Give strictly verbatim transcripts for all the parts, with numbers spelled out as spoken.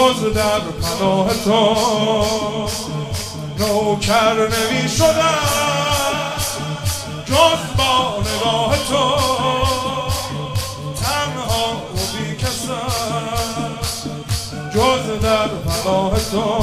جز در پناه تو نوکر نمی شدم، جز با نگاه تو تنها و بی کسم، جز در پناه تو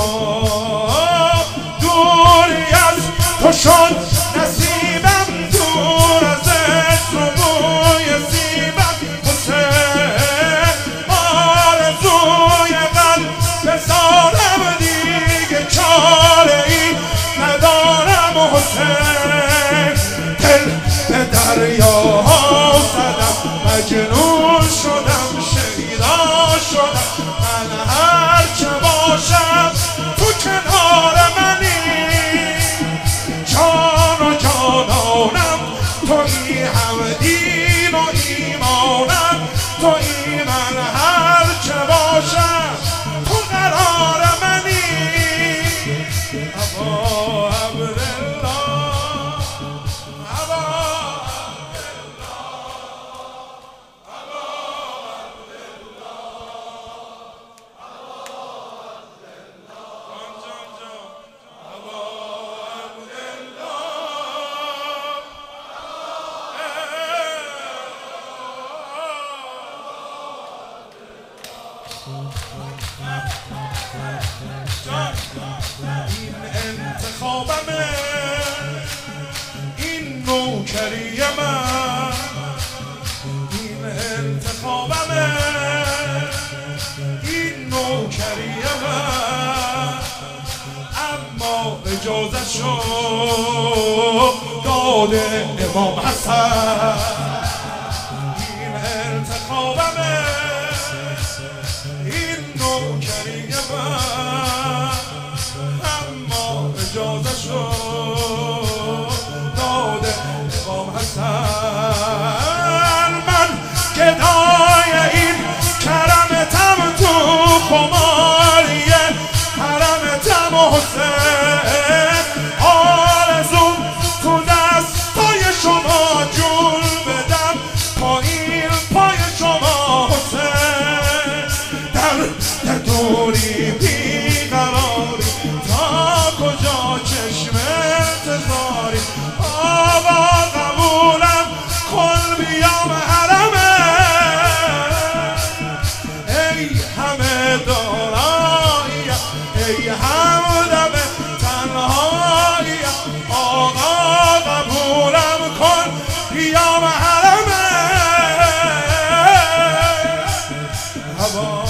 دوری از تو شد نصیبم، دور از عشق و بوی سیبم حسین، آرزوی قلب بزارم دیگه چاره ای ندارم حسین، دل به دریا زدم مجنون شدم شیدا شدم، من هر که باشم تو کنار منی، جان و جانانم تویی، هم دین و ایمانم تویی، من هر که باشم تو قرار منی. ابا عبدالله ابا این انتخابمه، این نوکری من، این انتخابمه، این نوکری من، اما اجازه شو داده امام حسن، این انتخابمه، این نوکری من، اما اجازه شو داده امام حسن، من گدای این کرمتم، تو خماری حرمتم حسین، آرزوم تو دستای شما جون بدم، پایین پای شما حسین، در دوری بیقراری تا کجا چشم انتظاری، آقا قبولم کن بیام حرمه، ای همه داراییم، ای همدم تنهاییم، آقا قبولم کن بیام حرمه. ابا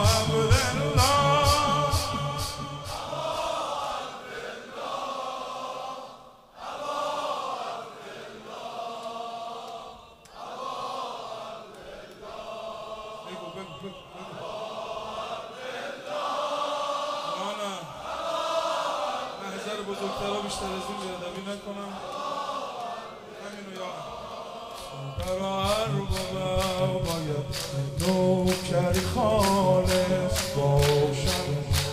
بزرگترها بیشتر از این بیادبی نکنم، همینو یادم. برای اربابم باید نوکری خالص باشم،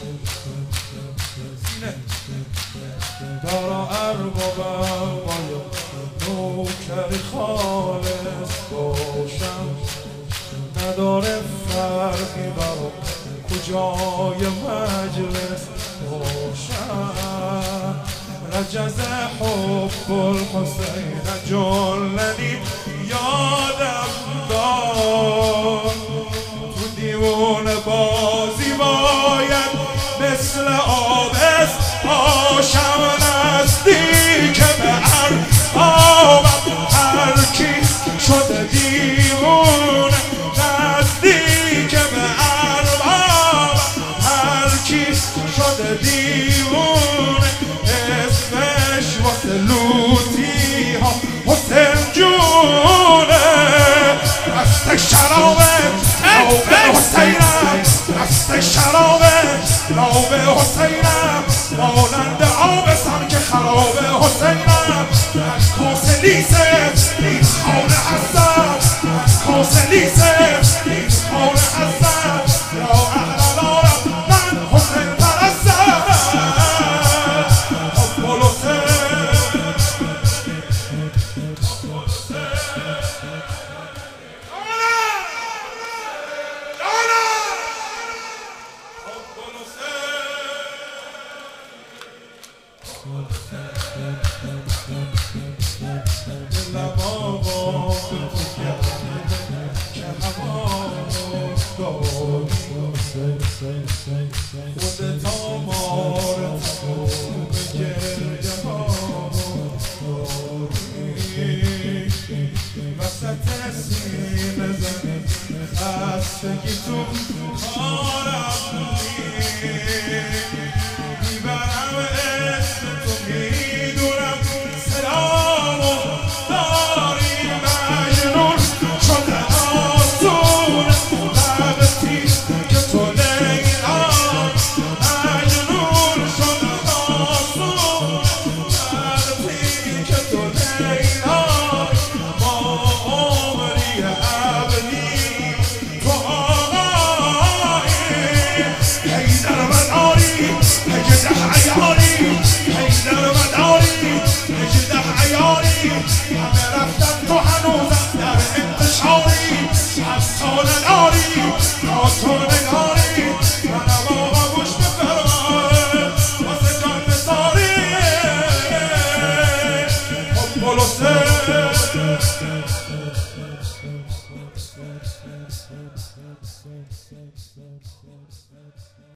برای اربابم باید نوکری خالص باشم، نداره فرقی برای کجای مجلس باشم، رجز حب الحسین جلنی یادم داد، تو دیوون بازی باید مثل آبس باشم، نزدیک به اربابم هر کی شده دیوونه، نزدیک به اربابم هر کی شده دیوونه، اسمش واسه لوتی ها حسین جونه، دست شرابه نوبه حسینم، دست شرابه نوبه حسینم، مانند آبستان که خرابه حسینم، از کوسه لیسه این خانه هستم، از کوسه لیسه این خانه هستم، یا اهل العالم من حسین پرستم، حب الحسین حب سینه زنه خستگی تو کارم